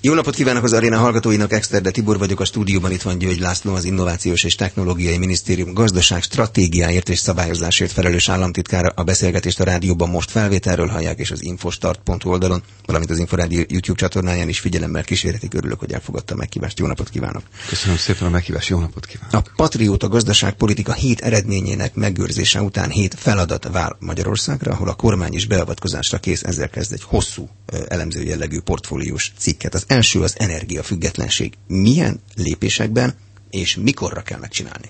Jó napot kívánok az aréna hallgatóinak, Exterde Tibor vagyok, a stúdióban itt van György László, az Innovációs és Technológiai Minisztérium gazdaság stratégiáért és szabályozásért felelős államtitkára. A beszélgetést a rádióban most felvételről hallják, és az infostart.hu oldalon, valamint az Inforádió YouTube csatornáján is figyelemmel kísérhetik. Örülök, hogy elfogadta a meghívást. Jó napot kívánok! Köszönöm szépen a meghívást, jó napot kívánok! A patrióta gazdaságpolitika 7 eredményének megőrzése után 7 feladat vár Magyarországra, ahol a kormány is beavatkozásra kész, ezzel kezd egy hosszú elemző jellegű portfóliós cikket. Az első az energiafüggetlenség. Milyen lépésekben és mikorra kell megcsinálni?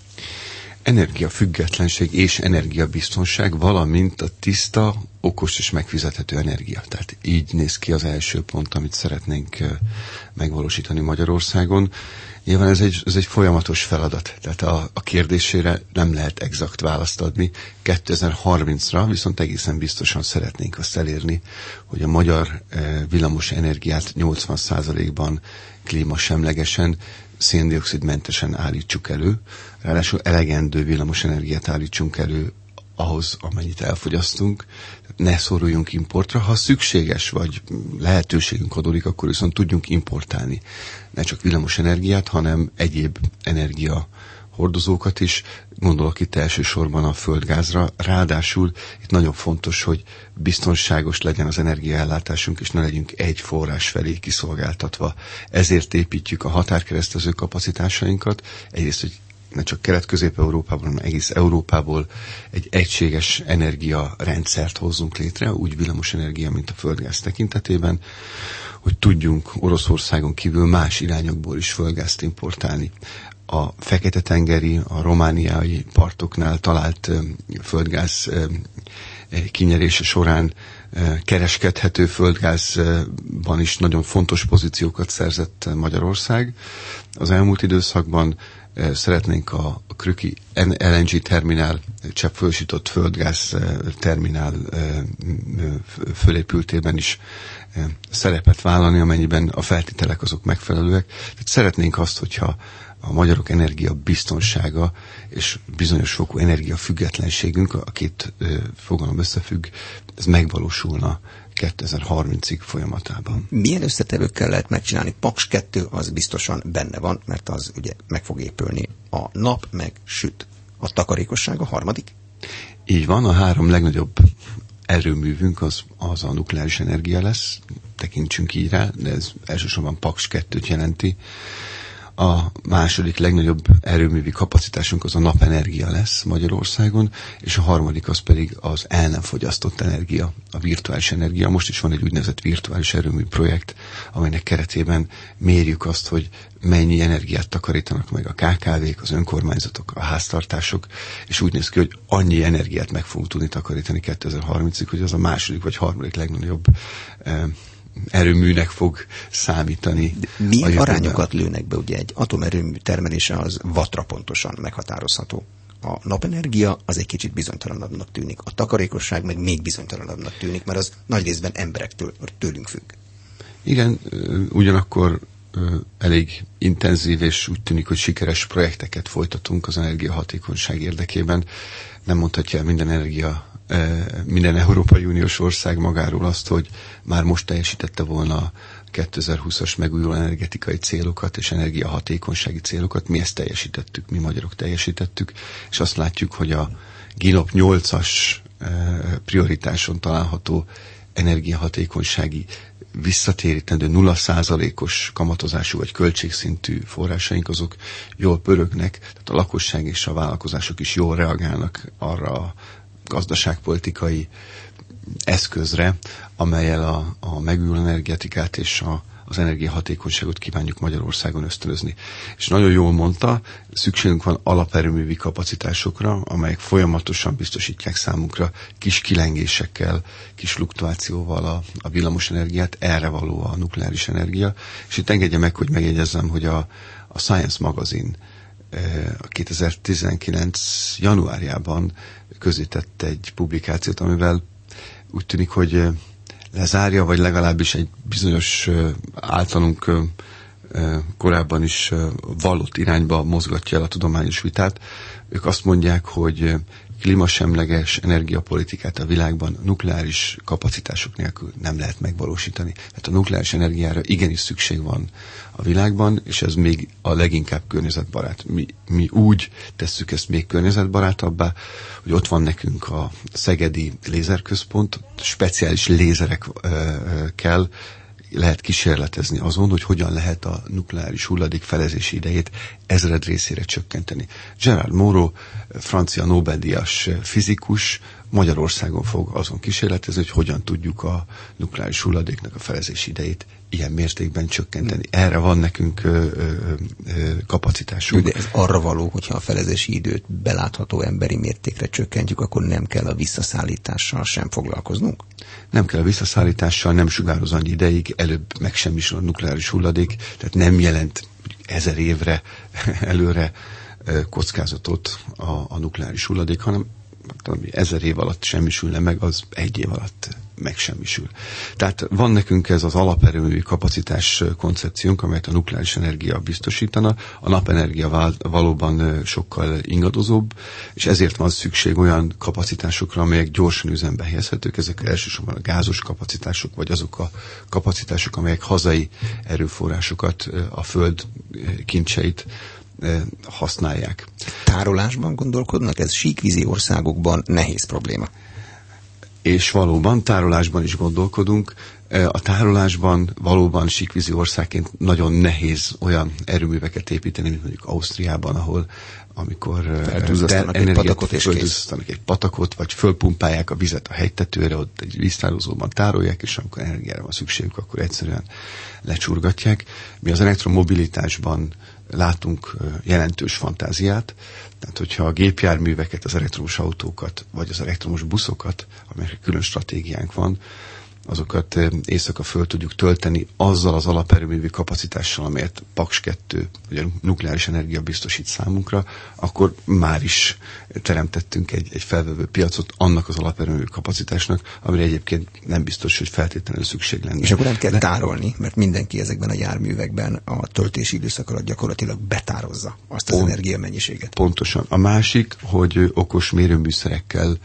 Energiafüggetlenség és energiabiztonság, valamint a tiszta, okos és megfizethető energia. Tehát így néz ki az első pont, amit szeretnénk megvalósítani Magyarországon. Nyilván ez egy folyamatos feladat, tehát a kérdésére nem lehet exakt választ adni. 2030-ra viszont egészen biztosan szeretnénk azt elérni, hogy a magyar villamos energiát 80%-ban klímasemlegesen, széndioxidmentesen állítsuk elő, ráadásul elegendő villamos energiát állítsunk elő ahhoz, amennyit elfogyasztunk, ne szoruljunk importra. Ha szükséges vagy lehetőségünk adódik, akkor viszont tudjunk importálni ne csak villamos energiát, hanem egyéb energiahordozókat is. Gondolok itt elsősorban a földgázra. Ráadásul itt nagyon fontos, hogy biztonságos legyen az energiaellátásunk, és ne legyünk egy forrás felé kiszolgáltatva. Ezért építjük a határkeresztező kapacitásainkat. Egyrészt, hogy ne csak Kelet-Közép-Európában, hanem egész Európából egy egységes energiarendszert hozzunk létre, úgy villamos energia, mint a földgáz tekintetében, hogy tudjunk Oroszországon kívül más irányokból is földgázt importálni. A Fekete-tengeri, a romániai partoknál talált földgáz kinyerése során kereskedhető földgázban is nagyon fontos pozíciókat szerzett Magyarország. Az elmúlt időszakban szeretnénk a Krüki LNG terminál, cseppfolyósított földgáz terminál fölépültében is szerepet vállalni, amennyiben a feltételek azok megfelelőek. Tehát szeretnénk azt, hogyha a magyarok energiabiztonsága és bizonyos fokú energiafüggetlenségünk, a két fogalom összefügg, ez megvalósulna 2030-ig folyamatában. Milyen összetevőkkel lehet megcsinálni? Paks 2 az biztosan benne van, mert az ugye meg fog épülni. A nap meg süt. A takarékosság a harmadik? Így van, a 3 legnagyobb erőművünk az a nukleáris energia lesz, tekintsünk így rá, de ez elsősorban Paks 2-t jelenti. A második legnagyobb erőművi kapacitásunk az a napenergia lesz Magyarországon, és a harmadik az pedig az el nem fogyasztott energia, a virtuális energia. Most is van egy úgynevezett virtuális erőmű projekt, amelynek keretében mérjük azt, hogy mennyi energiát takarítanak meg a KKV-k, az önkormányzatok, a háztartások, és úgy néz ki, hogy annyi energiát meg fogunk tudni takarítani 2030-ig, hogy az a második vagy harmadik legnagyobb erőműnek fog számítani. Milyen arányokat lőnek be? Ugye egy atomerőmű termelése az wattra pontosan meghatározható. A napenergia az egy kicsit bizonytalanabbnak tűnik. A takarékosság meg még bizonytalanabbnak tűnik, mert az nagy részben emberektől, tőlünk függ. Igen, ugyanakkor elég intenzív és úgy tűnik, hogy sikeres projekteket folytatunk az energiahatékonyság érdekében. Nem mondhatja minden Európai Uniós ország magáról azt, hogy már most teljesítette volna 2020-as megújuló energetikai célokat és energiahatékonysági célokat. Mi ezt teljesítettük, mi magyarok teljesítettük, és azt látjuk, hogy a GINOP 8-as prioritáson található energiahatékonysági visszatérítendő 0%-os kamatozású vagy költségszintű forrásaink, azok jól pörögnek, tehát a lakosság és a vállalkozások is jól reagálnak arra a gazdaságpolitikai eszközre, amellyel a megújuló energetikát és az energiahatékonyságot kívánjuk Magyarországon ösztönözni. És nagyon jól mondta, szükségünk van alaperőművi kapacitásokra, amelyek folyamatosan biztosítják számunkra kis kilengésekkel, kis fluktuációval a villamos energiát, erre való a nukleáris energia. És itt engedje meg, hogy megjegyezzem, hogy a Science magazin 2019. januárjában közzétett egy publikációt, amivel úgy tűnik, hogy lezárja, vagy legalábbis egy bizonyos általunk korábban is vallott irányba mozgatja el a tudományos vitát. Ők azt mondják, hogy klímasemleges energiapolitikát a világban nukleáris kapacitások nélkül nem lehet megvalósítani. Tehát a nukleáris energiára igenis szükség van a világban, és ez még a leginkább környezetbarát. Mi úgy tesszük ezt még környezetbarátabbá, hogy ott van nekünk a Szegedi Lézerközpont, speciális lézerekkel lehet kísérletezni azon, hogy hogyan lehet a nukleáris hulladék felezési idejét ezredrészére csökkenteni. Gerard Moreau, francia Nobel-díjas fizikus, Magyarországon fog azon kísérletezni, hogy hogyan tudjuk a nukleáris hulladéknak a felezési idejét ilyen mértékben csökkenteni. Erre van nekünk kapacitásunk. De ez arra való, hogyha a felezési időt belátható emberi mértékre csökkentjük, akkor nem kell a visszaszállítással sem foglalkoznunk? Nem kell a visszaszállítással, nem sugároz annyi ideig, előbb megsemmisül a nukleáris hulladék, tehát nem jelent 1000 évre előre kockázatot a nukleáris hulladék, hanem 1000 év alatt semmisülne meg, az 1 év alatt megsemmisül. Tehát van nekünk ez az alaperőművi kapacitás koncepciónk, amelyet a nukleáris energia biztosítana. A napenergia valóban sokkal ingadozóbb, és ezért van szükség olyan kapacitásokra, amelyek gyorsan üzembe helyezhetők. Ezek elsősorban a gázos kapacitások, vagy azok a kapacitások, amelyek hazai erőforrásokat, a föld kincseit használják. Tárolásban gondolkodnak? Ez síkvízi országokban nehéz probléma. És valóban tárolásban is gondolkodunk. A tárolásban valóban síkvízi országként nagyon nehéz olyan erőműveket építeni, mint mondjuk Ausztriában, ahol amikor felduzzasztanak egy patakot, vagy fölpumpálják a vizet a hegytetőre, ott egy víztározóban tárolják, és amikor energiára van szükségük, akkor egyszerűen lecsurgatják. Mi az elektromobilitásban látunk jelentős fantáziát, tehát hogyha a gépjárműveket, az elektromos autókat, vagy az elektromos buszokat, amelyekre külön stratégiánk van, azokat éjszaka föl tudjuk tölteni azzal az alaperőművi kapacitással, amelyet Paks 2, vagy a nukleáris energia biztosít számunkra, akkor már is teremtettünk egy felvevő piacot annak az alaperőművi kapacitásnak, amire egyébként nem biztos, hogy feltétlenül szükség lenne. És akkor nem kell tárolni, mert mindenki ezekben a járművekben a töltési időszak alatt gyakorlatilag betározza azt az energiamennyiséget. Pontosan. A másik, hogy okos mérőműszerekkel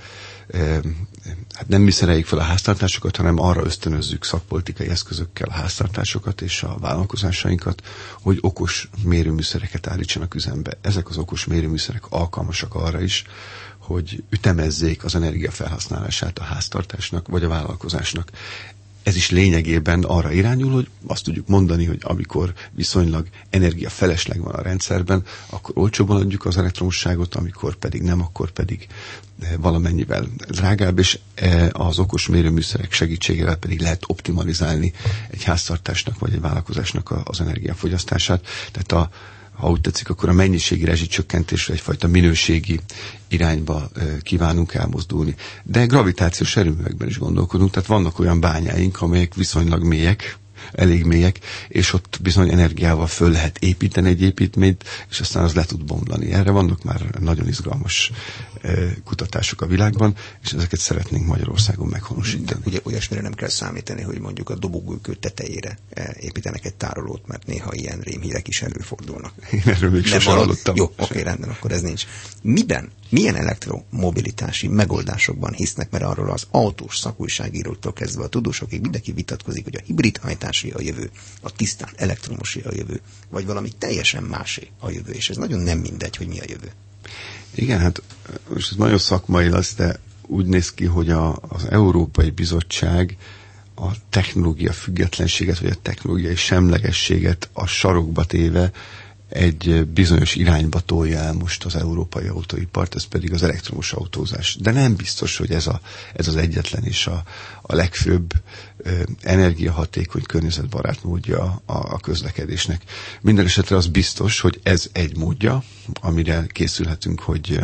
hát nem mi szereljük fel a háztartásokat, hanem arra ösztönözzük szakpolitikai eszközökkel a háztartásokat és a vállalkozásainkat, hogy okos mérőműszereket állítsanak üzembe. Ezek az okos mérőműszerek alkalmasak arra is, hogy ütemezzék az energiafelhasználását a háztartásnak vagy a vállalkozásnak. Ez is lényegében arra irányul, hogy azt tudjuk mondani, hogy amikor viszonylag energiafelesleg van a rendszerben, akkor olcsóban adjuk az elektromosságot, amikor pedig nem, akkor pedig valamennyivel drágább, és az okos mérőműszerek segítségével pedig lehet optimalizálni egy háztartásnak vagy egy vállalkozásnak az energiafogyasztását. Tehát ha úgy tetszik, akkor a mennyiségi rezsicsökkentésre egyfajta minőségi irányba kívánunk elmozdulni. De gravitációs erőművekben is gondolkodunk, tehát vannak olyan bányáink, amelyek viszonylag mélyek, elég mélyek, és ott bizony energiával föl lehet építeni egy építményt, és aztán az le tud bomlani. Erre vannak már nagyon izgalmas kutatások a világban, és ezeket szeretnénk Magyarországon meghonosítani. Ugye olyasmire nem kell számítani, hogy mondjuk a dobogókő tetejére építenek egy tárolót, mert néha ilyen rémhírek is előfordulnak. Én erről még sosem hallottam. Jó, oké, rendben, akkor ez nincs. Milyen elektromobilitási megoldásokban hisznek, mert arról az autós szakújságíróktól kezdve a tudósokig mindenki vitatkozik, hogy a hibrid hajtásé a jövő, a tisztán elektromosé a jövő, vagy valami teljesen másé a jövő, és ez nagyon nem mindegy, hogy mi a jövő. Igen, hát most ez nagyon szakmai lesz, de úgy néz ki, hogy az Európai Bizottság a technológia függetlenséget, vagy a technológiai semlegességet a sarokba téve egy bizonyos irányba tolja el most az európai autóipart, ez pedig az elektromos autózás. De nem biztos, hogy ez az egyetlen és a legfőbb energiahatékony, környezetbarát módja a közlekedésnek. Minden esetre az biztos, hogy ez egy módja, amire készülhetünk, hogy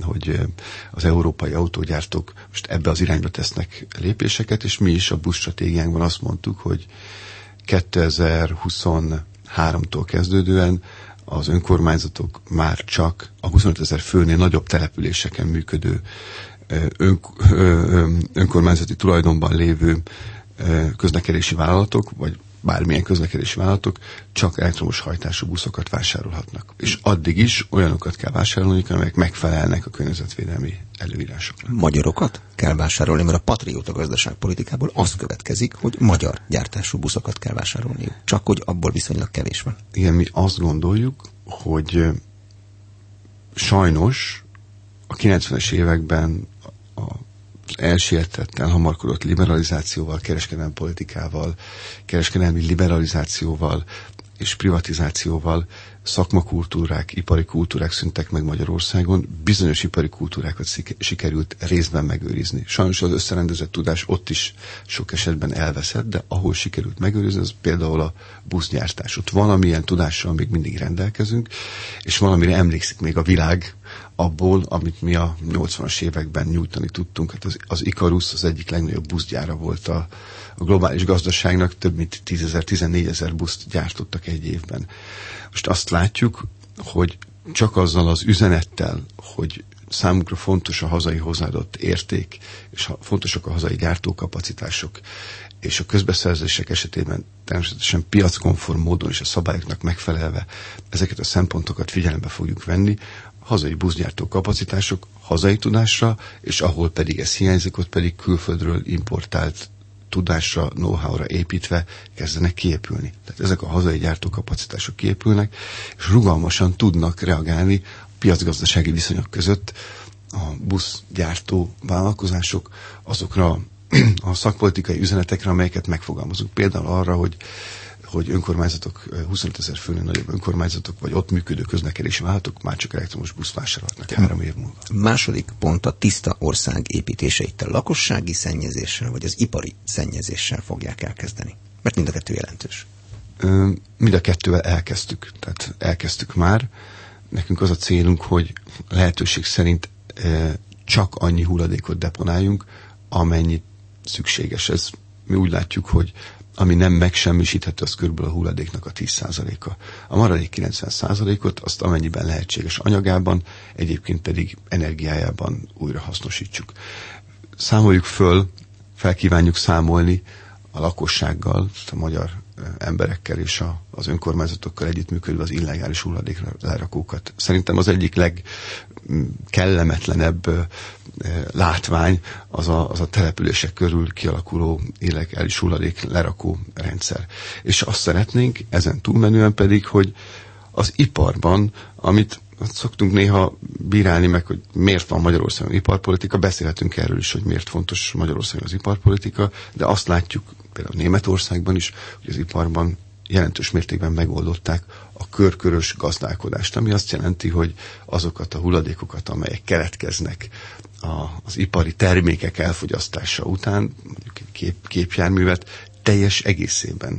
az európai autógyártók most ebbe az irányba tesznek lépéseket, és mi is a buszstratégiánkban azt mondtuk, hogy 2023-tól kezdődően az önkormányzatok már csak a 25 000 főnél nagyobb településeken működő önkormányzati tulajdonban lévő közlekedési vállalatok, vagy bármilyen közlekedési vállalatok csak elektromos hajtású buszokat vásárolhatnak. És addig is olyanokat kell vásárolni, amelyek megfelelnek a környezetvédelmi előírásoknak. Magyarokat kell vásárolni, mert a patrióta gazdaságpolitikából az következik, hogy magyar gyártású buszokat kell vásárolni. Csak hogy abból viszonylag kevés van. Igen, mi azt gondoljuk, hogy sajnos a 90-es években az elsértett, elhamarkodott liberalizációval, kereskedelmi politikával, kereskedelmi liberalizációval és privatizációval szakmakultúrák, ipari kultúrák szűntek meg Magyarországon, bizonyos ipari kultúrákat sikerült részben megőrizni. Sajnos az összerendezett tudás ott is sok esetben elveszett, de ahol sikerült megőrizni, az például a buszgyártás. Ott valamilyen tudással még mindig rendelkezünk, és valamire emlékszik még a világ abból, amit mi a 80-as években nyújtani tudtunk. Hát az Ikarus az egyik legnagyobb buszgyára volt a globális gazdaságnak, több mint 10.000-14 000 buszt gyártottak egy évben. Most azt látjuk, hogy csak azzal az üzenettel, hogy számunkra fontos a hazai hozzáadott érték, és fontosak a hazai gyártókapacitások, és a közbeszerzések esetében természetesen piackonform módon és a szabályoknak megfelelve ezeket a szempontokat figyelembe fogjuk venni, a hazai buszgyártó kapacitások hazai tudásra, és ahol pedig ez hiányzik, ott pedig külföldről importált tudásra, know-how-ra építve kezdenek kiépülni. Tehát ezek a hazai gyártókapacitások kiépülnek, és rugalmasan tudnak reagálni a piacgazdasági viszonyok között a buszgyártó vállalkozások azokra a szakpolitikai üzenetekre, amelyeket megfogalmazunk. Például arra, hogy önkormányzatok, 25 000 főnél nagyobb önkormányzatok, vagy ott működő közlekedési vállalatok már csak elektromos busz vásárolhatnak 3 év múlva. Második pont, a tiszta ország építése. Itt a lakossági szennyezéssel, vagy az ipari szennyezéssel fogják elkezdeni. Mert mind a kettő jelentős. Mind a kettővel elkezdtük. Tehát elkezdtük már. Nekünk az a célunk, hogy lehetőség szerint csak annyi hulladékot deponáljunk, amennyi szükséges. Mi úgy látjuk, hogy ami nem megsemmisíthető, az körülbelül a hulladéknak a 10%-a. A maradék 90%-ot azt amennyiben lehetséges anyagában, egyébként pedig energiájában újra hasznosítsuk. Számoljuk felkívánjuk számolni a lakossággal, a magyar emberekkel és az önkormányzatokkal együttműködve az illegális hulladéklerakókat. Szerintem az egyik legkellemetlenebb látvány az a települések körül kialakuló illegális hulladéklerakó rendszer. És azt szeretnénk, ezen túlmenően pedig, hogy az iparban, amit szoktunk néha bírálni meg, hogy miért van Magyarországon iparpolitika, beszélhetünk erről is, hogy miért fontos Magyarországon az iparpolitika, de azt látjuk például Németországban is, hogy az iparban jelentős mértékben megoldották a körkörös gazdálkodást, ami azt jelenti, hogy azokat a hulladékokat, amelyek keletkeznek az ipari termékek elfogyasztása után, mondjuk egy képjárművet teljes egészében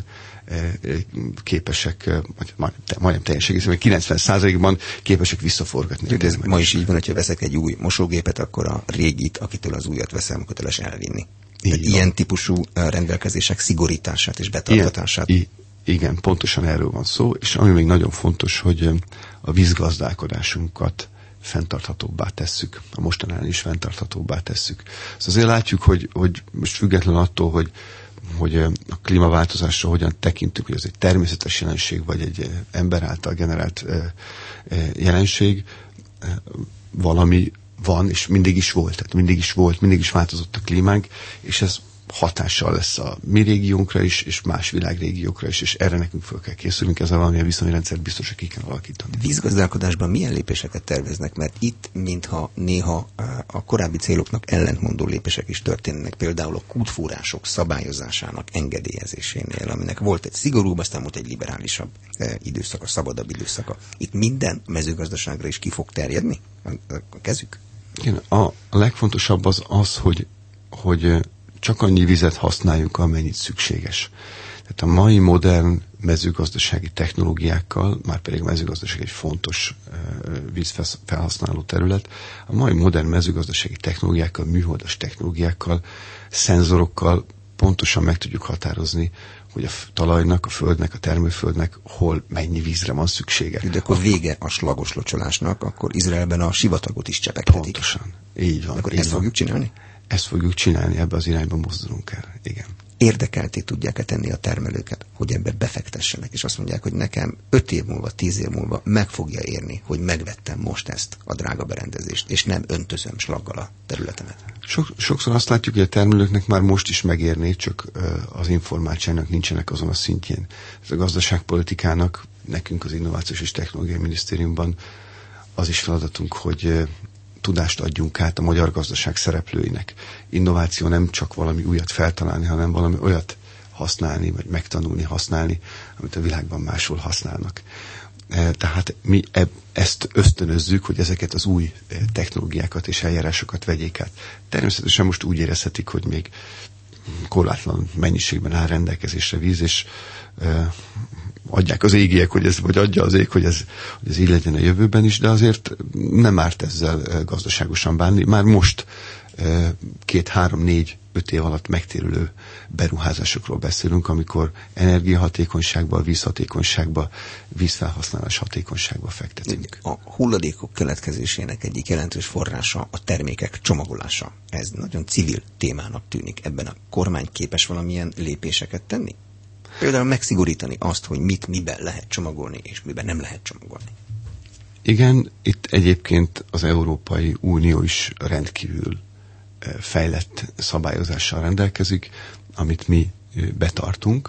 képesek, majdnem teljes egészében, 90%-ban képesek visszaforgatni. Ez ma is így van, hogyha veszek egy új mosógépet, akkor a régit, akitől az újat veszem, köteles elvinni. Ilyen típusú rendelkezések szigorítását és betartatását. Igen, pontosan erről van szó, és ami még nagyon fontos, hogy a vízgazdálkodásunkat fenntarthatóbbá tesszük, a mostanán is fenntarthatóbbá tesszük. Szóval azért látjuk, hogy most független attól, hogy a klímaváltozásra hogyan tekintünk, hogy ez egy természetes jelenség, vagy egy ember által generált jelenség, valami van, és mindig is volt. Tehát mindig is változott a klímánk, és ez hatással lesz a mi régiónkra is, és más világrégiókra is, és erre nekünk fel kell készülnünk, ezzel valamilyen viszonyrendszert biztos, hogy ki kell alakítani. Vízgazdálkodásban milyen lépéseket terveznek? Mert itt, mintha néha a korábbi céloknak ellentmondó lépések is történnek, például a kútfúrások szabályozásának engedélyezésénél, aminek volt egy szigorúbb, aztán volt egy liberálisabb időszaka, szabadabb időszaka. Itt minden mezőgazdaságra is ki fog terjedni a kezük? Igen, a legfontosabb az, hogy csak annyi vizet használjunk, amennyit szükséges. Tehát a mai modern mezőgazdasági technológiákkal, már pedig a mezőgazdaság egy fontos vízfelhasználó terület, a mai modern mezőgazdasági technológiákkal, műholdas technológiákkal, szenzorokkal pontosan meg tudjuk határozni, hogy a talajnak, a földnek, a termőföldnek hol mennyi vízre van szüksége. De akkor vége a slagos locsolásnak, akkor Izraelben a sivatagot is csepegtetik. Pontosan. Így van. Akkor így ezt van. fogjuk csinálni? Ezt fogjuk csinálni, ebbe az irányba mozdulunk el. Igen. érdekelté tudják-e tenni a termelőket, hogy ebbe befektessenek, és azt mondják, hogy nekem 5 év múlva, 10 év múlva meg fogja érni, hogy megvettem most ezt a drága berendezést, és nem öntözöm slaggal a területemet. Sokszor azt látjuk, hogy a termelőknek már most is megérné, csak az informáltságnak nincsenek azon a szintjén. Ez a gazdaságpolitikának, nekünk az Innovációs és Technológiai Minisztériumban az is feladatunk, hogy tudást adjunk át a magyar gazdaság szereplőinek. Innováció nem csak valami újat feltalálni, hanem valami olyat használni, vagy megtanulni használni, amit a világban máshol használnak. Tehát mi ezt ösztönözzük, hogy ezeket az új technológiákat és eljárásokat vegyék át. Természetesen most úgy érezhetik, hogy még korlátlan mennyiségben áll rendelkezésre víz, és adják az égiek, vagy adja az ég, hogy ez így legyen a jövőben is, de azért nem árt ezzel gazdaságosan bánni. Már most 2-3-4-5 év alatt megtérülő beruházásokról beszélünk, amikor energiahatékonyságba, vízhatékonyságba, vízfelhasználás hatékonyságba fektetünk. A hulladékok keletkezésének egyik jelentős forrása a termékek csomagolása. Ez nagyon civil témának tűnik. Ebben a kormány képes valamilyen lépéseket tenni? Például megszigorítani azt, hogy mit miben lehet csomagolni, és miben nem lehet csomagolni. Igen, itt egyébként az Európai Unió is rendkívül fejlett szabályozással rendelkezik, amit mi betartunk.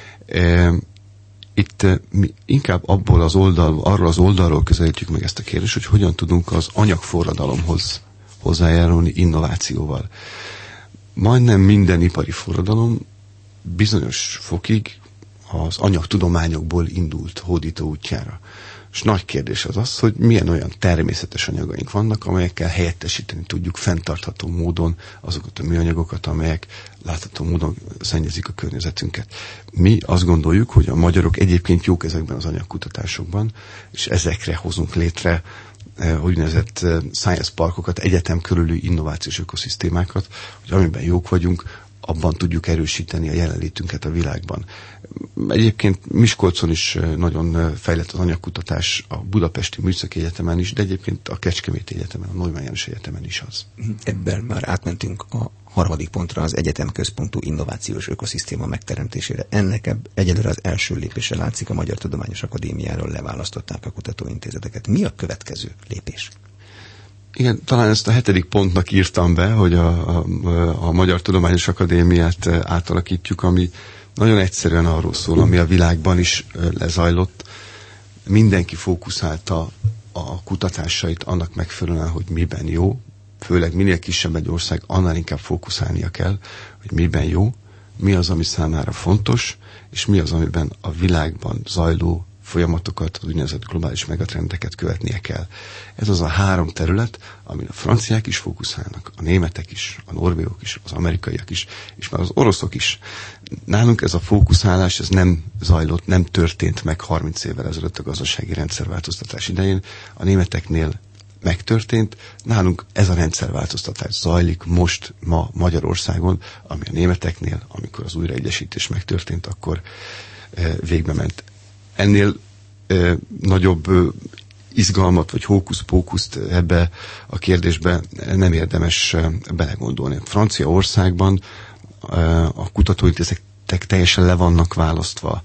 Itt mi inkább arról az oldalról közelítjük meg ezt a kérdést, hogy hogyan tudunk az anyagforradalomhoz hozzájárulni innovációval. Majdnem minden ipari forradalom bizonyos fokig az anyagtudományokból indult hódító útjára. És nagy kérdés az, hogy milyen olyan természetes anyagaink vannak, amelyekkel helyettesíteni tudjuk fenntartható módon azokat a műanyagokat, amelyek látható módon szennyezik a környezetünket. Mi azt gondoljuk, hogy a magyarok egyébként jók ezekben az anyagkutatásokban, és ezekre hozunk létre úgynevezett science parkokat, egyetem körüli innovációs ökoszisztémákat, hogy amiben jók vagyunk, abban tudjuk erősíteni a jelenlétünket a világban. Egyébként Miskolcon is nagyon fejlett az anyagkutatás, a Budapesti Műszaki Egyetemen is, de egyébként a Kecskeméti Egyetemen, a Neumann János Egyetemen is az. Ebben már átmentünk a harmadik pontra, az egyetemközpontú innovációs ökoszisztéma megteremtésére. Ennek egyelőre az első lépése látszik, a Magyar Tudományos Akadémiáról leválasztották a kutatóintézeteket. Mi a következő lépés? Igen, talán ezt a 7. pontnak írtam be, hogy a Magyar Tudományos Akadémiát átalakítjuk, ami nagyon egyszerűen arról szól, ami a világban is lezajlott. Mindenki fókuszálta a kutatásait annak megfelelően, hogy miben jó, főleg minél kisebb egy ország, annál inkább fókuszálnia kell, hogy miben jó, mi az, ami számára fontos, és mi az, amiben a világban zajló folyamatokat, az úgynevezett globális megatrendeket követnie kell. Ez az a 3 terület, amin a franciák is fókuszálnak, a németek is, a norvégok is, az amerikaiak is, és már az oroszok is. Nálunk ez a fókuszálás, ez nem zajlott, nem történt meg 30 évvel ezelőtt a gazdasági rendszerváltoztatás idején. A németeknél megtörtént, nálunk ez a rendszerváltoztatás zajlik most, ma Magyarországon, ami a németeknél, amikor az újraegyesítés megtörtént, akkor végbe ment. Ennél nagyobb izgalmat vagy hókusz-pókuszt ebbe a kérdésbe nem érdemes belegondolni. Franciaországban a kutatóintézetek teljesen le vannak választva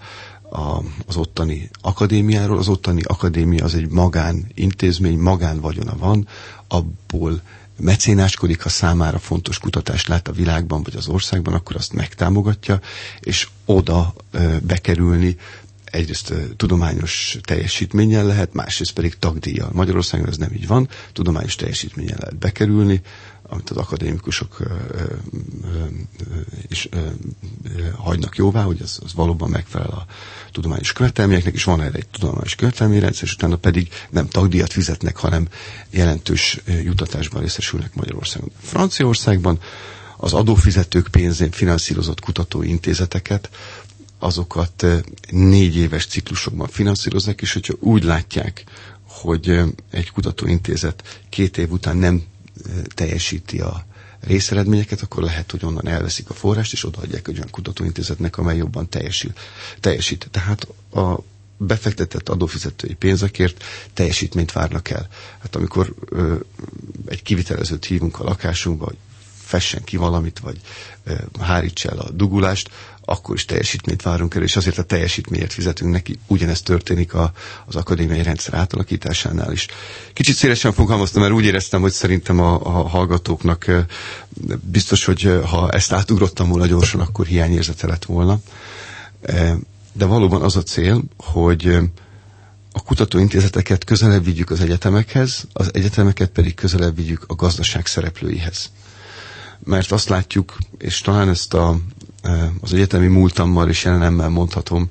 az ottani akadémiáról. Az ottani akadémia az egy magánintézmény, magánvagyona van, abból mecénáskodik, ha számára fontos kutatást lát a világban vagy az országban, akkor azt megtámogatja, és oda bekerülni egyrészt tudományos teljesítménnyel lehet, másrészt pedig tagdíjjal. Magyarországon ez nem így van, tudományos teljesítménnyel lehet bekerülni, amit az akadémikusok is hagynak jóvá, hogy ez valóban megfelel a tudományos követelményeknek, és van erre egy tudományos követelményrendszer, és utána pedig nem tagdíjat fizetnek, hanem jelentős jutatásban részesülnek Magyarországon. Franciaországban az adófizetők pénzén finanszírozott kutatóintézeteket, azokat 4 éves ciklusokban finanszírozzák, és hogyha úgy látják, hogy egy kutatóintézet 2 év után nem teljesíti a részeredményeket, akkor lehet, hogy onnan elveszik a forrást, és odaadják egy olyan kutatóintézetnek, amely jobban teljesít. Tehát a befektetett adófizetői pénzekért teljesítményt várnak el. Hát amikor egy kivitelezőt hívunk a lakásunkba, hogy fessen ki valamit, vagy hárítsa el a dugulást, akkor is teljesítményt várunk el, és azért a teljesítményért fizetünk neki. Ugyanezt történik az akadémiai rendszer átalakításánál is. Kicsit szélesen fogalmaztam, mert úgy éreztem, hogy szerintem a hallgatóknak biztos, hogy ha ezt átugrottam volna gyorsan, akkor hiányérzete lett volna. De valóban az a cél, hogy a kutatóintézeteket közelebb vigyük az egyetemekhez, az egyetemeket pedig közelebb vigyük a gazdaság szereplőihez. Mert azt látjuk, és talán ezt az egyetemi múltammal és jelenemmel mondhatom,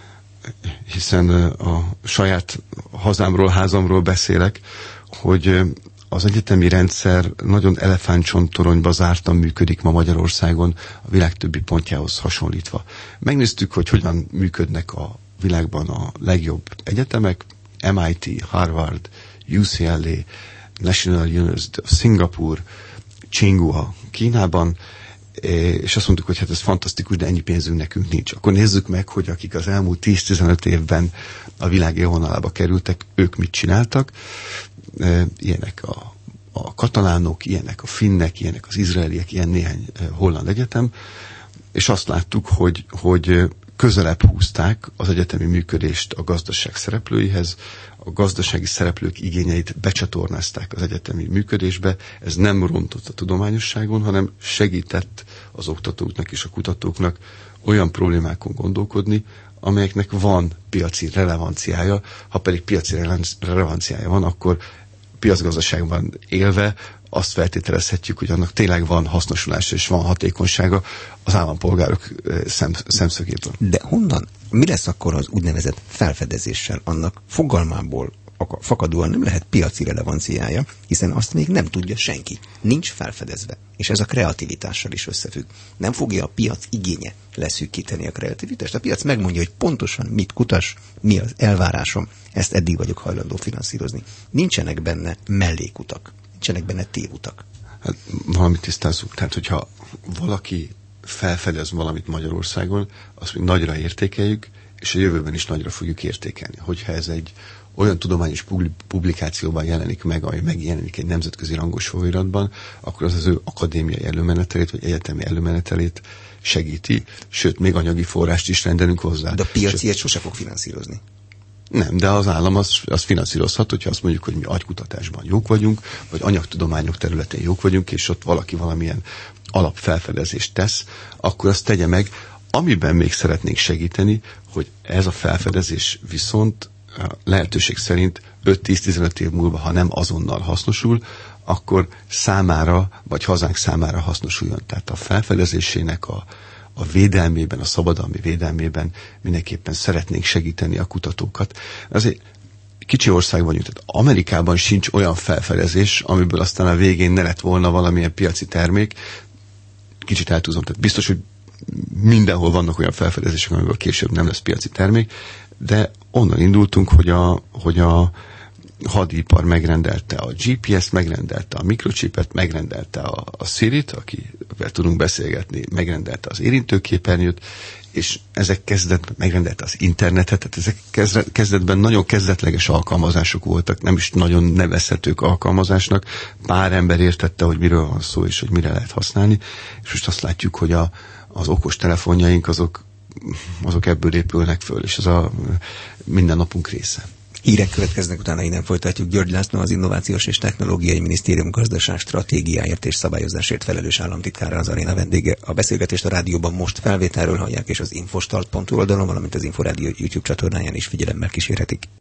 hiszen a saját hazámról, házamról beszélek, hogy az egyetemi rendszer nagyon elefántcsontoronyba zártan működik ma Magyarországon a világ többi pontjához hasonlítva. Megnéztük, hogy hogyan működnek a világban a legjobb egyetemek, MIT, Harvard, UCLA, National University of Singapore, Tsinghua Kínában, és azt mondtuk, hogy hát ez fantasztikus, de ennyi pénzünk nekünk nincs. Akkor nézzük meg, hogy akik az elmúlt 10-15 évben a világ élvonalába kerültek, ők mit csináltak. Ilyenek a katalánok, ilyenek a finnek, ilyenek az izraeliek, ilyen néhány holland egyetem, és azt láttuk, hogy közelebb húzták az egyetemi működést a gazdaság szereplőihez, a gazdasági szereplők igényeit becsatornázták az egyetemi működésbe. Ez nem rontott a tudományosságon, hanem segített az oktatóknak és a kutatóknak olyan problémákon gondolkodni, amelyeknek van piaci relevanciája. Ha pedig piaci relevanciája van, akkor piacgazdaságban élve azt feltételezhetjük, hogy annak tényleg van hasznosulása és van hatékonysága az állampolgárok szemszögéből. De honnan? Mi lesz akkor az úgynevezett felfedezéssel? Annak fogalmából fakadóan nem lehet piaci relevanciája, hiszen azt még nem tudja senki. Nincs felfedezve. És ez a kreativitással is összefügg. Nem fogja a piac igénye leszűkíteni a kreativitást. A piac megmondja, hogy pontosan mit kutas, mi az elvárásom, ezt eddig vagyok hajlandó finanszírozni. Nincsenek benne mellékutak. Nincsenek benne tévutak. Hát valamit tisztázzuk. Tehát, hogyha valaki felfedez valamit Magyarországon, azt mi nagyra értékeljük, és a jövőben is nagyra fogjuk értékelni. Hogyha ez egy olyan tudományos publikációban jelenik meg, ami megjelenik egy nemzetközi rangos folyóiratban, akkor az ő akadémiai előmenetelét, vagy egyetemi előmenetelét segíti, sőt, még anyagi forrást is rendelünk hozzá. De a piac ilyet sose fog finanszírozni. Nem, de az állam az finanszírozhat, hogyha azt mondjuk, hogy mi agykutatásban jók vagyunk, vagy anyagtudományok területén jók vagyunk, és ott valaki valamilyen alapfelfedezést tesz, akkor azt tegye meg. Amiben még szeretnénk segíteni, hogy ez a felfedezés viszont lehetőség szerint 5-10-15 év múlva, ha nem azonnal hasznosul, akkor számára, vagy hazánk számára hasznosuljon. Tehát a felfedezésének a védelmében, a szabadalmi védelmében mindenképpen szeretnénk segíteni a kutatókat. Azért kicsi ország vagyunk, tehát Amerikában sincs olyan felfedezés, amiből aztán a végén ne lett volna valamilyen piaci termék. Kicsit eltúzom, tehát biztos, hogy mindenhol vannak olyan felfedezések, amiből később nem lesz piaci termék, de onnan indultunk, hogy a hadipar megrendelte a GPS-t, megrendelte a mikrochipet, megrendelte a Siri-t, akivel tudunk beszélgetni, megrendelte az érintőképernyőt, és ezek kezdetben megrendelte az internetet, tehát ezek kezdetben nagyon kezdetleges alkalmazások voltak, nem is nagyon nevezhetők alkalmazásnak, pár ember értette, hogy miről van szó, és hogy mire lehet használni, és most azt látjuk, hogy az okos telefonjaink azok ebből épülnek föl, és ez a mindennapunk része. Hírek következnek, utána innen folytatjuk. György László, az Innovációs és Technológiai Minisztérium gazdaság stratégiáért és szabályozásért felelős államtitkára az aréna vendége. A beszélgetést a rádióban most felvételről hallják, és az infostart.hu oldalon, valamint az Inforádió YouTube csatornáján is figyelemmel kísérhetik.